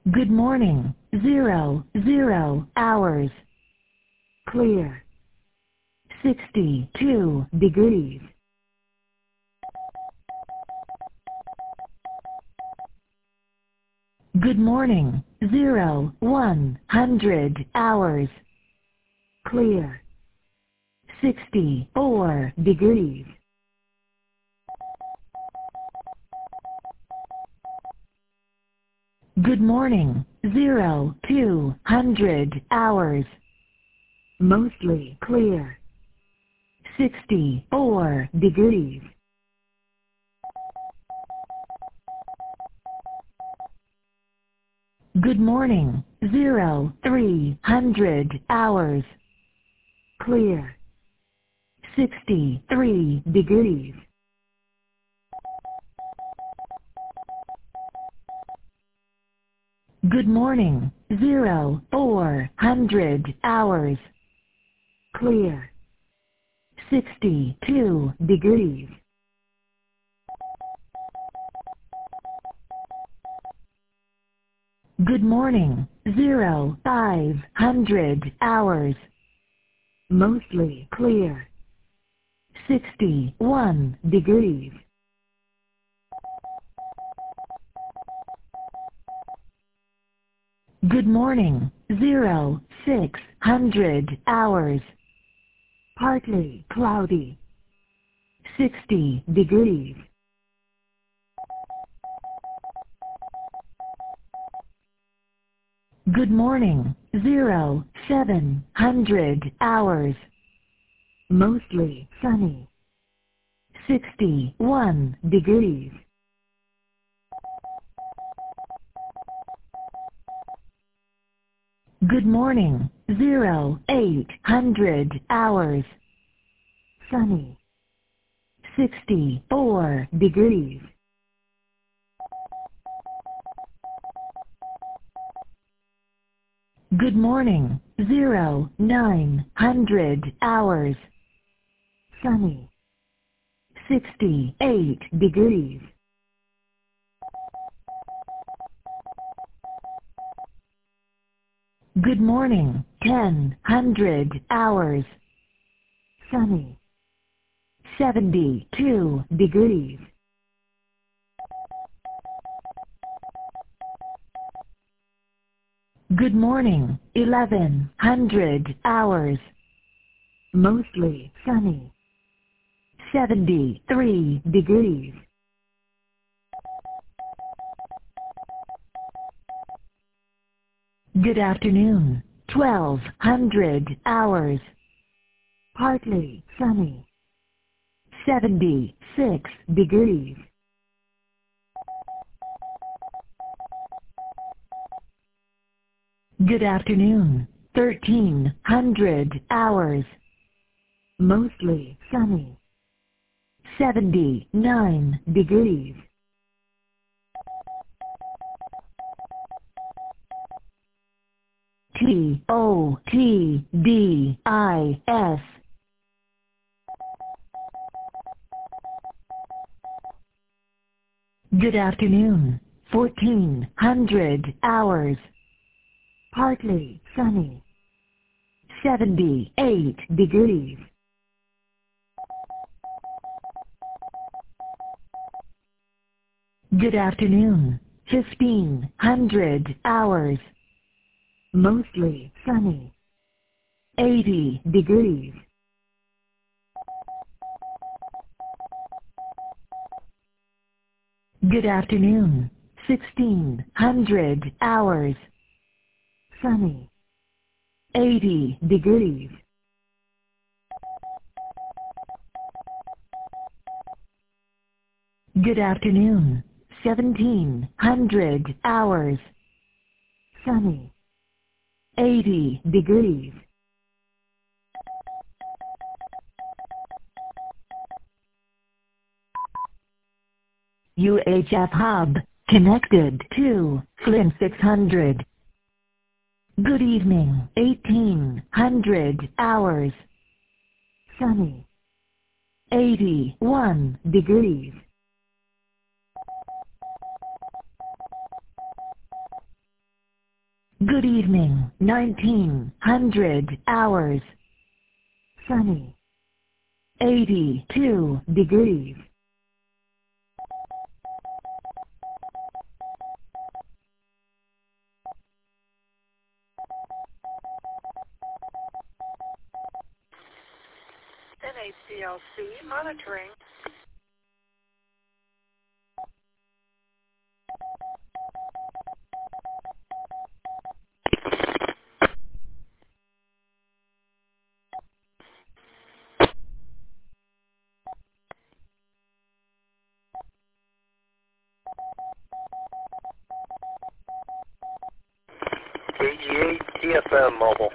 Good morning. 00 hours. Clear. 62 degrees. Good morning. 100 hours. Clear. 64 degrees. Good morning. 200 hours. Mostly clear. 64 degrees. Good morning. 300 hours. Clear. 63 degrees. Good morning. 400 hours. Clear. 62 degrees. Good morning. 500 hours. Mostly clear. 61 degrees. Good morning. 600 hours. Partly cloudy. 60 degrees. Good morning. 700 hours. Mostly sunny. 61 degrees. Good morning. 800 hours. Sunny. 64 degrees. Good morning. 900 hours. Sunny. 68 degrees. Good morning. 1000 hours. Sunny. 72 degrees. Good morning. 1100 hours. Mostly sunny. 73 degrees. Good afternoon. 1200 hours. Partly sunny. 76 degrees. Good afternoon. 1300 hours. Mostly sunny. 79 degrees. TOTDIS. Good afternoon. 1400 hours. Partly sunny. 78 degrees. Good afternoon. 1500 hours. Mostly sunny. 80 degrees. Good afternoon. 1600 hours. Sunny. 80 degrees. Good afternoon. 1700 hours. Sunny. 80 degrees. UHF hub connected to Flynn 600. Good evening. 1800 hours. Sunny. 81 degrees. Good evening, 1900 hours. Sunny. 82 degrees. NACLC monitoring. KG8 TFM mobile.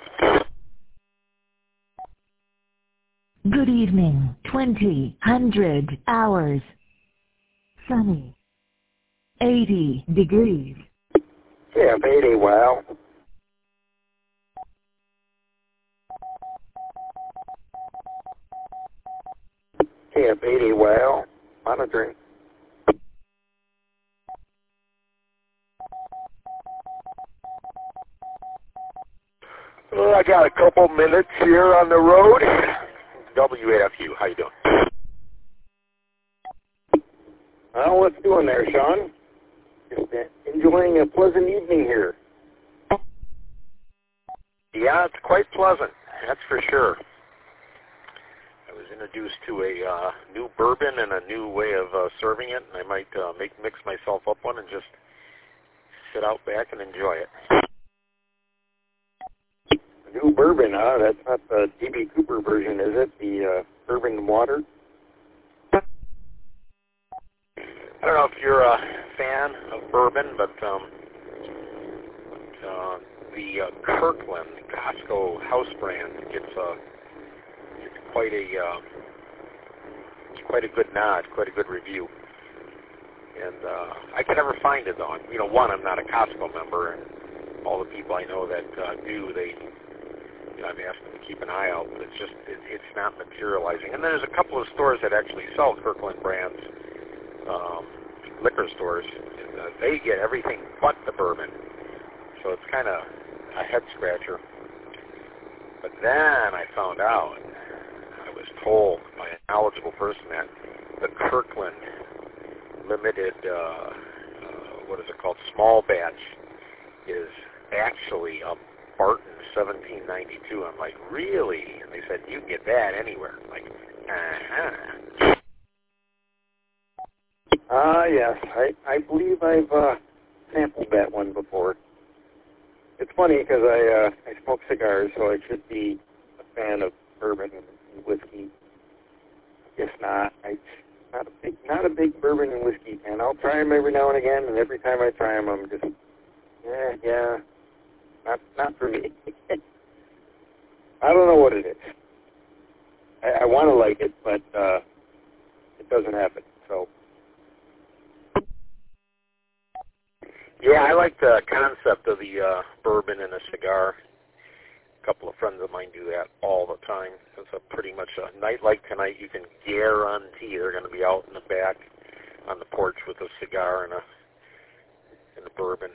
Good evening, 2000 hours. Sunny. 80 degrees. Yeah, 80, wow. Camp 80, wow. Monitoring. Well, I got a couple minutes here on the road. WAFU, how you doing? Well, what's doing there, Sean? Just enjoying a pleasant evening here. Yeah, it's quite pleasant, that's for sure. I was introduced to a new bourbon and a new way of serving it, and I might mix myself up one and just sit out back and enjoy it. New bourbon, huh? That's not the D.B. Cooper version, is it? The bourbon water? I don't know if you're a fan of bourbon, but the Kirkland Costco house brand gets quite a good nod, quite a good review. And I can never find it though. You know, one, I'm not a Costco member, and all the people I know that do, I've asked them to keep an eye out, but it's not materializing. And then there's a couple of stores that actually sell Kirkland brands, liquor stores, and they get everything but the bourbon. So it's kind of a head scratcher. But then I found out, I was told by a knowledgeable person that the Kirkland limited, what is it called, small batch, is actually a Barton 1792. I'm like, really? And they said, you can get that anywhere. I'm like, yes. I believe I've sampled that one before. It's funny because I smoke cigars, so I should be a fan of bourbon and whiskey. Guess not. I'm not a big bourbon and whiskey fan. I'll try them every now and again, and every time I try them, I'm just, yeah. Not for me. I don't know what it is. I want to like it, but it doesn't happen. So, yeah, I like the concept of the bourbon in a cigar. A couple of friends of mine do that all the time. It's a pretty much a night like tonight. You can guarantee they're going to be out in the back on the porch with a cigar and a bourbon,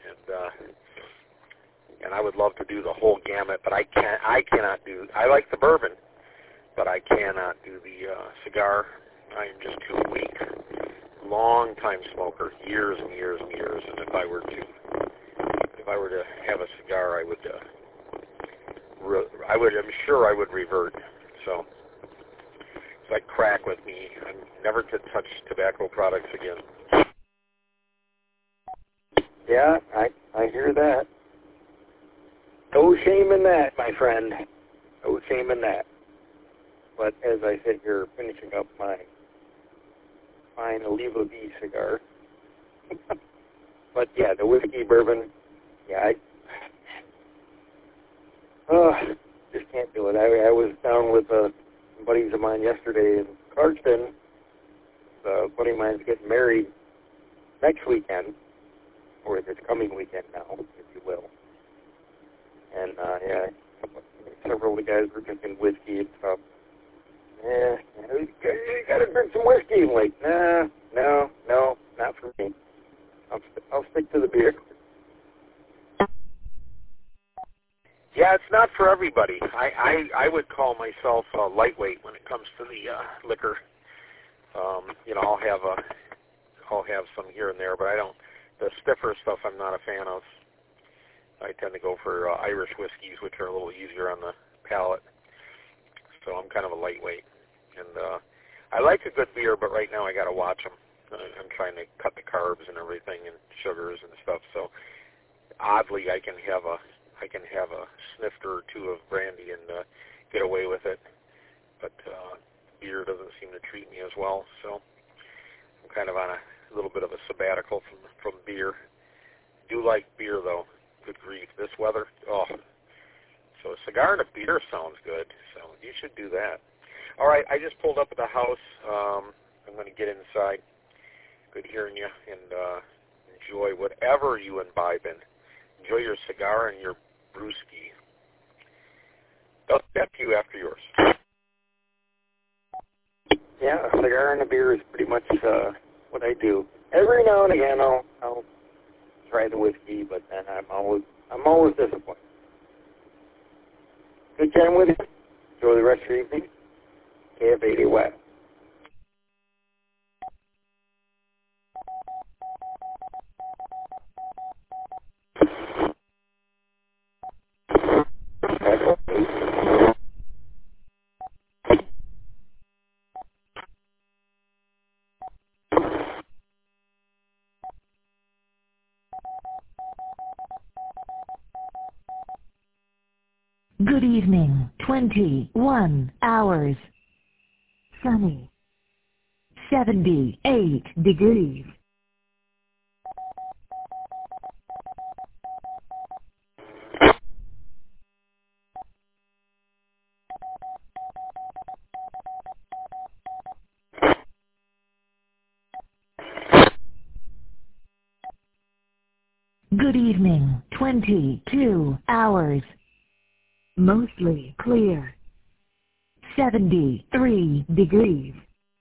and I would love to do the whole gamut, but I cannot do. I like the bourbon, but I cannot do the cigar. I am just too weak. Long time smoker, years and years and years. And if I were to have a cigar, I'm sure I would revert. So it's like crack with me. I'm never to touch tobacco products again. Yeah, I hear that. No shame in that, my friend. No shame in that. But as I sit here finishing up my fine Oliva B cigar. But yeah, the whiskey bourbon, yeah, just can't do it. I was down with some buddies of mine yesterday in Clarkston. A buddy of mine's getting married next weekend, or this coming weekend now, if you will. And, several of the guys were drinking whiskey and stuff. Yeah, you gotta drink some whiskey. I'm like, no, not for me. I'll stick to the beer. Yeah, it's not for everybody. I would call myself lightweight when it comes to the liquor. I'll have some here and there, but I don't. The stiffer stuff I'm not a fan of. I tend to go for Irish whiskeys, which are a little easier on the palate. So I'm kind of a lightweight, and I like a good beer, but right now I got to watch them. I'm trying to cut the carbs and everything and sugars and stuff. So oddly, I can have a snifter or two of brandy and get away with it, but beer doesn't seem to treat me as well. So I'm kind of on a little bit of a sabbatical from beer. Do like beer though. Good grief, this weather. Oh, so a cigar and a beer sounds good. So you should do that. All right, I just pulled up at the house. I'm going to get inside. Good hearing you, and enjoy whatever you imbibe in. Enjoy your cigar and your brewski. I'll get to you after yours. Yeah, a cigar and a beer is pretty much what I do. Every now and again, I'll try the whiskey, but then I'm always disappointed. Good chatting with you. Enjoy the rest of your evening. KF80 West. Good evening, 21 hours. Sunny. 78 degrees. Good evening, 22 hours. Mostly clear. 73 degrees.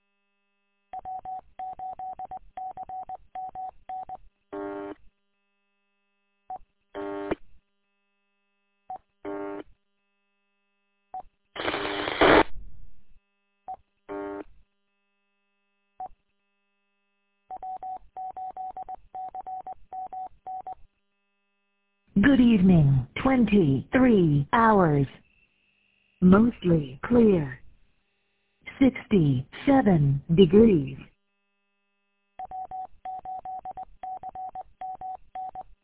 Good evening, 23 hours. Mostly clear. 67 degrees.